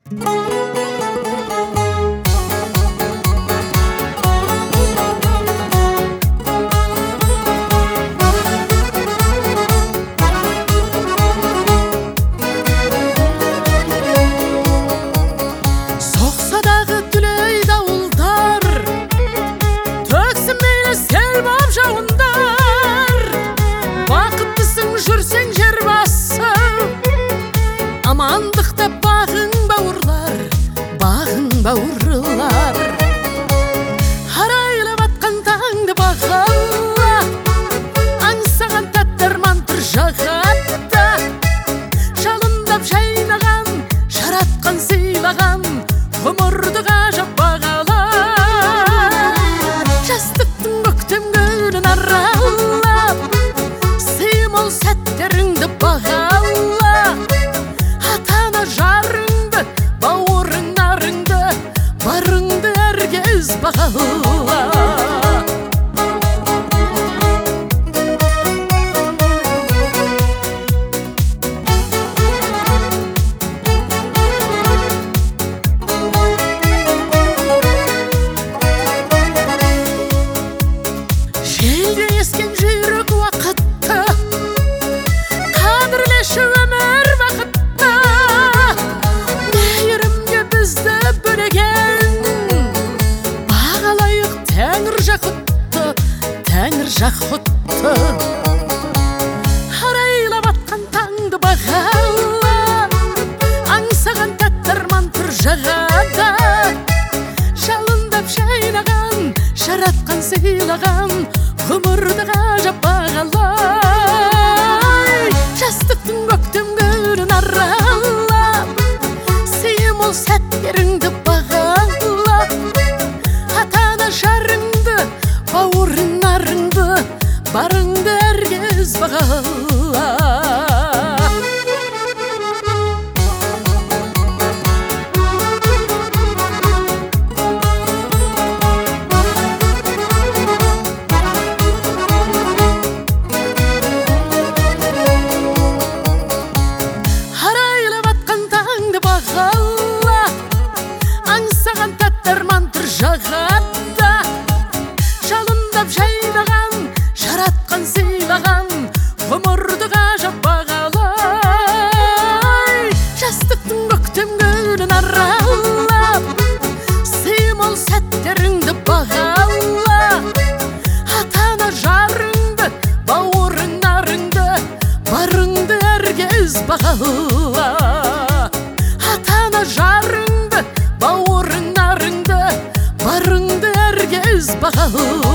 Амандықта бағың бауырлар, бағың бауырлар. Арайлап атқан таңды бағала, аңсаған тәттірман тұр жағатта. Жалындап жайнаған, жаратқан сыйлаған, ғұмырды ғажап бағала. Жастықтың көктем гүлін аралап, сыймол сәттеріңді бағала. Жарыңды, бауырың нарыңды, барыңды әргез бағала. Желде ескен жүйрік уақытты, қадірлеші өмір бақытты. Тәңір жақұтты, арайлап атқан таңды бағала, аңсаған тәттірман тұр жағада. Жалындап жайнаған, жаратқан сыйлаған, ғұмырды ғажап бағала. Жастықтың көктем гүлін аралап, сыймол сәттеріңді бағала. Ата-ана жарыңды, бауырың нарыңды, барыңды әргез бағала. Арайлап атқан таңды бағала, аңсаған тәттірман тұр жағатта. Жалындап жайнаған, жаратқан сыйлаған, ғұмырды ғажап бағала. Жастықтың көктем гүлін аралап, сыймол сәттеріңді бағала. Ата-ана жарыңды, бауырың нарыңды, барыңды әргез бағала. Ата-ана жарыңды, бауырың нарыңды, барыңды әргез бағала.